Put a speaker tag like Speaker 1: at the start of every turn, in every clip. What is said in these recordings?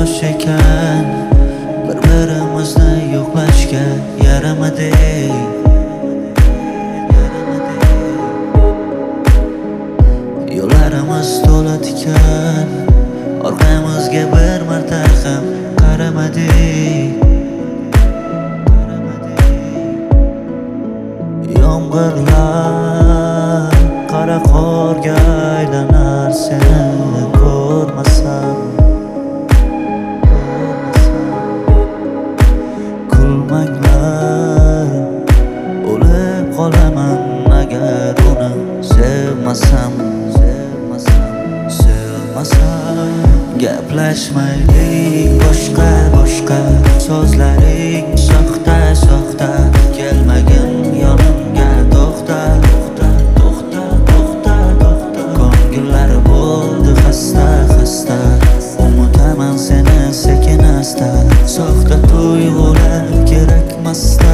Speaker 1: yosh ekan, bir-birimizni yo'qlashga yaramadik. Yo'llarimiz to'la tikan, orqamizga bir marta ham qaramadik. Yomg'irlar qora qorga aylanar seni ko'rmasam. Kulmanglar, o'lib qolaman agar uni sevmasam. Gaplashmaylik boshqa so'zlaring soxta kelmagin yonimga to'xta. Ko'ngillari bo'ldi xasta, unutaman seni sekin asta. Soxta tuyg'ular kerakmasda.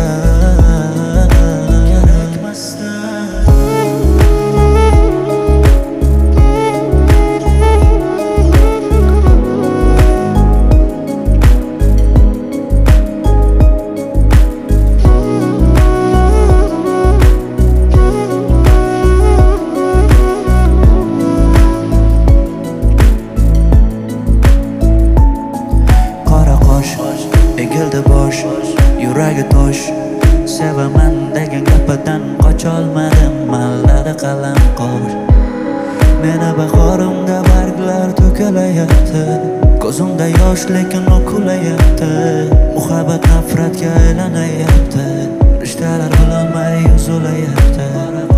Speaker 1: Egildi bosh, yuragi tosh. Sevaman degan gapidan qocholmadim, malladi qalam qor. Meni bahorimda barglar to'kilayapti, ko'zimda yosh lekin o'kulayapti. Muhabbat nafratga aylanayapti, rishtalar bilolmay uzilayapti.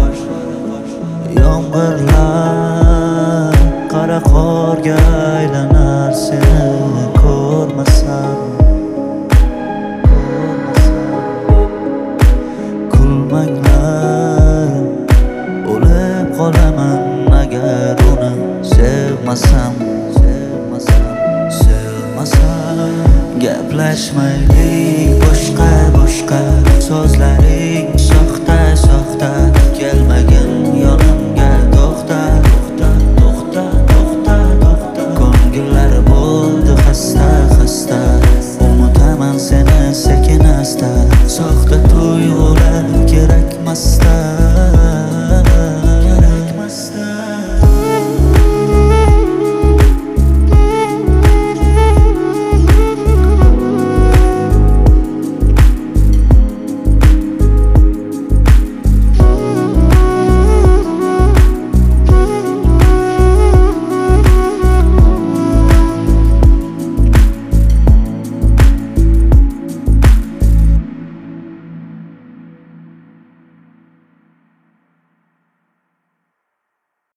Speaker 1: Yomg'irlar qora qorga aylanar seni ko'rmasam. Kulmanglar, o'lib qolaman agar uni sevmasam. Gaplashmaylik boshqa so'zlaring soxta kelmagin yonimga to'xta. Ko'ngillari bo'ldi xasta, unutaman seni sekin asta. Soxta tuyg'ular kerakmasda.